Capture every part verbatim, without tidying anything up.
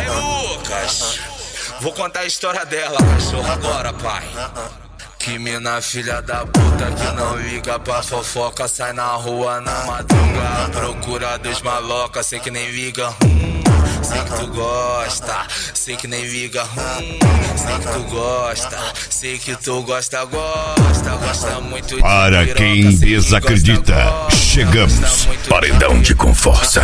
Aí, Lucas, vou contar a história dela, cachorro, agora, pai. Que mina filha da puta que não liga pra fofoca, sai na rua na madruga, procura dos maloca, sei que nem liga, hum, sei que tu gosta, sei que nem liga, hum, sei que tu gosta, sei que tu gosta, gosta, gosta muito de Para piroca, quem desacredita, gosta, gosta, chegamos, gosta muito paredão de com força.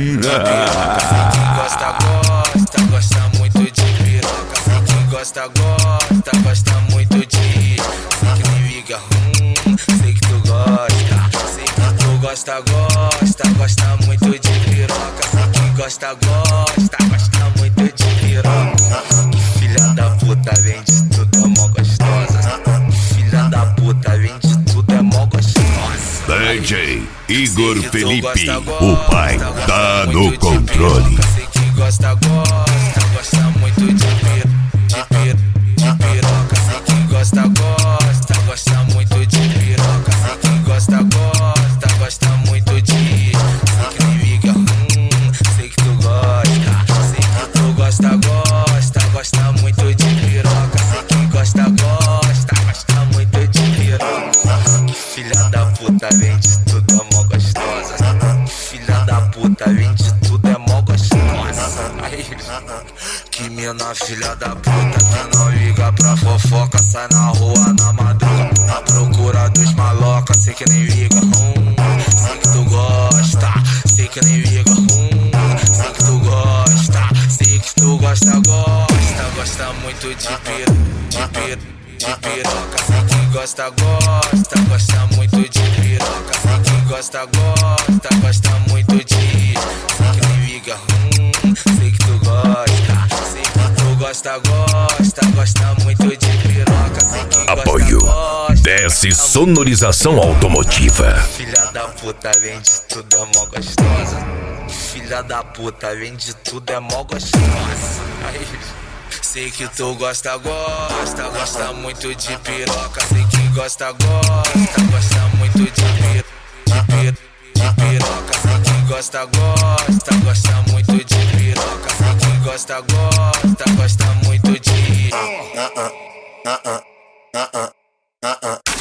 Gosta, gosta, gosta muito de piroca, sei que gosta, gosta, gosta muito de. Sei que nem liga, hum, sei que tu gosta, sei que tu gosta, gosta, gosta muito de piroca, sei que gosta, gosta, gosta muito de piroca. Que filha da puta, vem de tudo, é mó gostosa. Que filha da puta, vem de tudo, é mó gostosa. D J Igor Felipe, o pai tá no controle. Sei que gosta, gosta, gosta muito de piroca, de piroca, de piroca, sei que gosta, gosta, gosta muito de piroca, sei que gosta, gosta, gosta muito de. Sei que nem liga, hum, sei que tu gosta, sei que tu gosta, gosta, gosta muito de piroca, sei que gosta, gosta, gosta muito de piroca. Que filha da puta, vem de tudo, é mó gostosa. Que filha da puta, vem de tudo, é mó gostosa. Aí, que mina filha da puta que não liga pra fofoca, sai na rua na madruga, na procura dos maloca, sei que nem liga, hum, sei que tu gosta, sei que nem liga, hum, sei que tu gosta, sei que tu gosta, gosta, gosta muito de piro, de piro, de piroca, sei que gosta, gosta, gosta muito de piroca, sei que gosta, gosta, gosta muito de. Sei que nem liga, hum, sei que tu gosta, sei que tu gosta, gosta, gosta muito de piroca, sei que gosta, Apoio gosta, Desce Sonorização Automotiva. filha da puta, vem de tudo, é mó gostosa. Filha da puta, vem de tudo, é mó gostosa. Aí, sei que tu gosta, gosta, gosta muito de piroca, sei que gosta, gosta, gosta muito de piroca, de piroca, de piroca, sei que gosta, gosta, gosta muito de piroca, sei que gosta, gosta, gosta muito de.